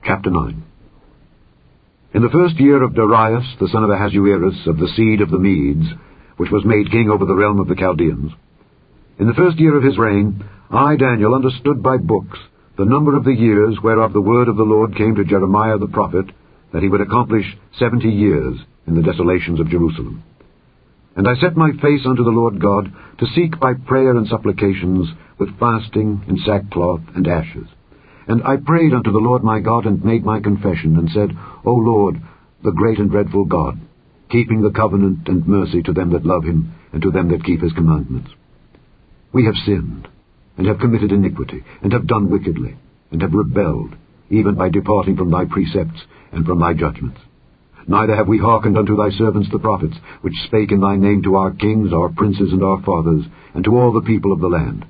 Chapter 9. In the first year of Darius, the son of Ahasuerus, of the seed of the Medes, which was made king over the realm of the Chaldeans, in the first year of his reign, I, Daniel, understood by books the number of the years whereof the word of the Lord came to Jeremiah the prophet, that he would accomplish 70 years in the desolations of Jerusalem. And I set my face unto the Lord God, to seek by prayer and supplications, with fasting, and sackcloth, and ashes. And I prayed unto the Lord my God, and made my confession, and said, O Lord, the great and dreadful God, keeping the covenant and mercy to them that love him, and to them that keep his commandments. We have sinned, and have committed iniquity, and have done wickedly, and have rebelled, even by departing from thy precepts, and from thy judgments. Neither have we hearkened unto thy servants the prophets, which spake in thy name to our kings, our princes, and our fathers, and to all the people of the land.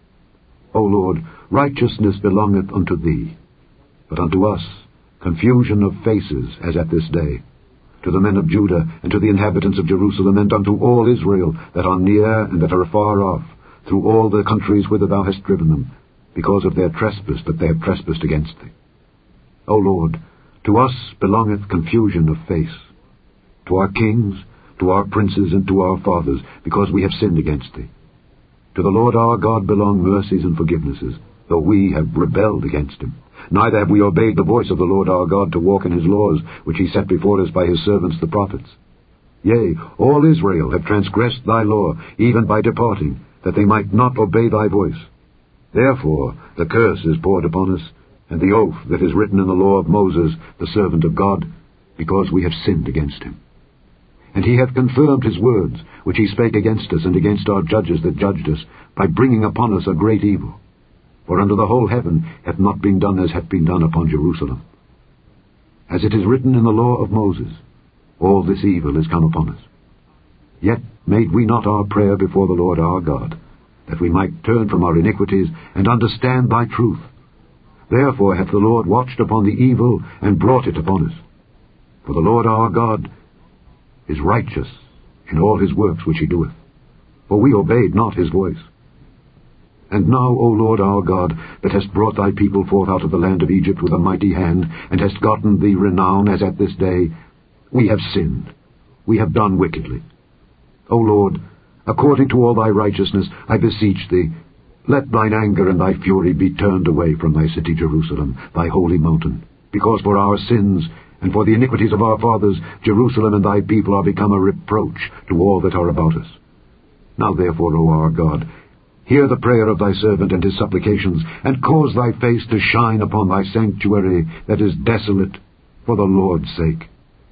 O Lord, righteousness belongeth unto thee, but unto us confusion of faces, as at this day, to the men of Judah, and to the inhabitants of Jerusalem, and unto all Israel that are near and that are afar off, through all the countries whither thou hast driven them, because of their trespass that they have trespassed against thee. O Lord, to us belongeth confusion of face, to our kings, to our princes, and to our fathers, because we have sinned against thee. To the Lord our God belong mercies and forgivenesses, though we have rebelled against him. Neither have we obeyed the voice of the Lord our God to walk in his laws, which he set before us by his servants the prophets. Yea, all Israel have transgressed thy law, even by departing, that they might not obey thy voice. Therefore the curse is poured upon us, and the oath that is written in the law of Moses, the servant of God, because we have sinned against him. And he hath confirmed his words, which he spake against us and against our judges that judged us, by bringing upon us a great evil. For under the whole heaven hath not been done as hath been done upon Jerusalem. As it is written in the law of Moses, all this evil is come upon us. Yet made we not our prayer before the Lord our God, that we might turn from our iniquities, and understand thy truth. Therefore hath the Lord watched upon the evil, and brought it upon us. For the Lord our God is righteous in all his works which he doeth, for we obeyed not his voice. And now, O Lord our God, that hast brought thy people forth out of the land of Egypt with a mighty hand, and hast gotten thee renown as at this day, we have sinned, we have done wickedly. O Lord, according to all thy righteousness, I beseech thee, let thine anger and thy fury be turned away from thy city Jerusalem, thy holy mountain, because for our sins and for the iniquities of our fathers, Jerusalem and thy people are become a reproach to all that are about us. Now therefore, O our God, hear the prayer of thy servant and his supplications, and cause thy face to shine upon thy sanctuary that is desolate, for the Lord's sake.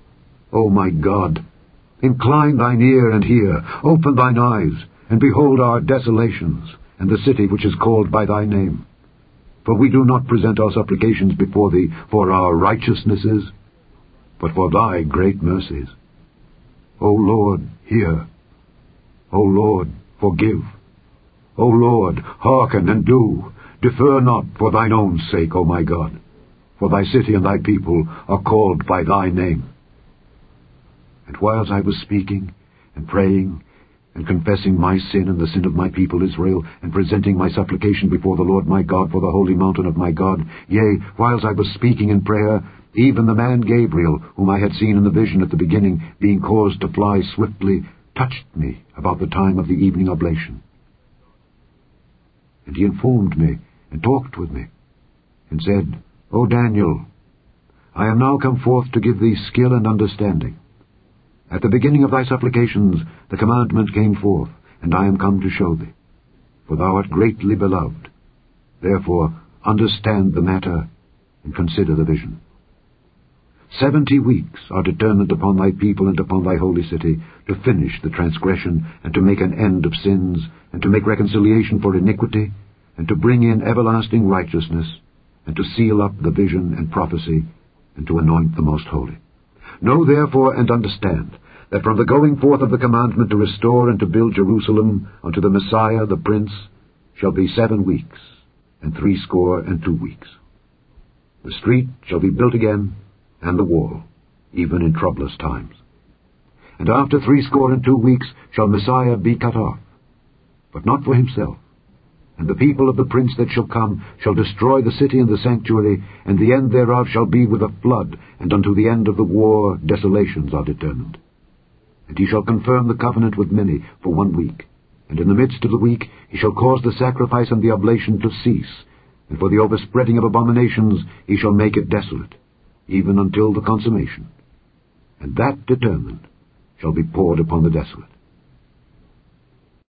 O my God, incline thine ear and hear, open thine eyes, and behold our desolations, and the city which is called by thy name. For we do not present our supplications before thee for our righteousnesses, but for thy great mercies. O Lord, hear. O Lord, forgive. O Lord, hearken and do. Defer not for thine own sake, O my God, for thy city and thy people are called by thy name. And whiles I was speaking and praying and confessing my sin and the sin of my people Israel, and presenting my supplication before the Lord my God for the holy mountain of my God, yea, whiles I was speaking in prayer, even the man Gabriel, whom I had seen in the vision at the beginning, being caused to fly swiftly, touched me about the time of the evening oblation. And he informed me, and talked with me, and said, O Daniel, I am now come forth to give thee skill and understanding. At the beginning of thy supplications the commandment came forth, and I am come to show thee. For thou art greatly beloved. Therefore understand the matter, and consider the vision. 70 weeks are determined upon thy people and upon thy holy city, to finish the transgression, and to make an end of sins, and to make reconciliation for iniquity, and to bring in everlasting righteousness, and to seal up the vision and prophecy, and to anoint the most holy. Know therefore and understand, that from the going forth of the commandment to restore and to build Jerusalem unto the Messiah the Prince shall be 7 weeks, and 62 weeks. The street shall be built again, and the wall, even in troublous times. And after 62 weeks shall Messiah be cut off, but not for himself, And the people of the prince that shall come shall destroy the city and the sanctuary, and the end thereof shall be with a flood, and unto the end of the war desolations are determined. And he shall confirm the covenant with many for 1 week. And in the midst of the week he shall cause the sacrifice and the oblation to cease, and for the overspreading of abominations he shall make it desolate, even until the consummation. And that determined shall be poured upon the desolate.